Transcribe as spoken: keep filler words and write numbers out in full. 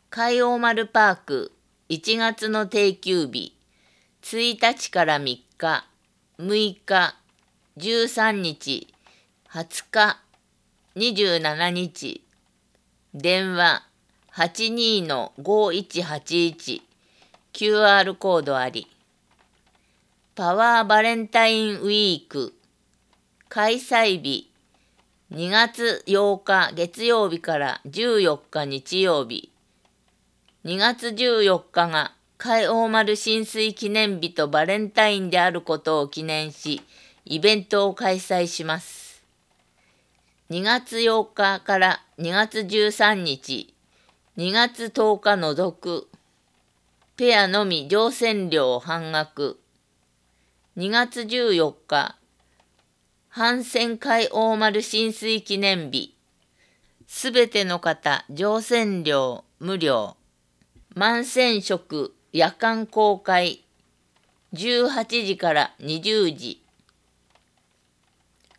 海王丸パークいちがつの定休日ついたちからみっか、むいか、じゅうさんにち、はつか、にじゅうしちにち、電話 はちにーのごいちはちいち、キューアール コードあり。パワーバレンタインウィーク開催日にがつようか月曜日からじゅうよっか日曜日。にがつじゅうよっかが海王丸浸水記念日とバレンタインであることを記念し、イベントを開催します。にがつようかからにがつじゅうさんにち、にがつとおか除く、ペアのみ乗船料半額。にがつじゅうよっか、帆船海王丸浸水記念日。すべての方、乗船料無料。満船食夜間公開じゅうはちじからにじゅうじ。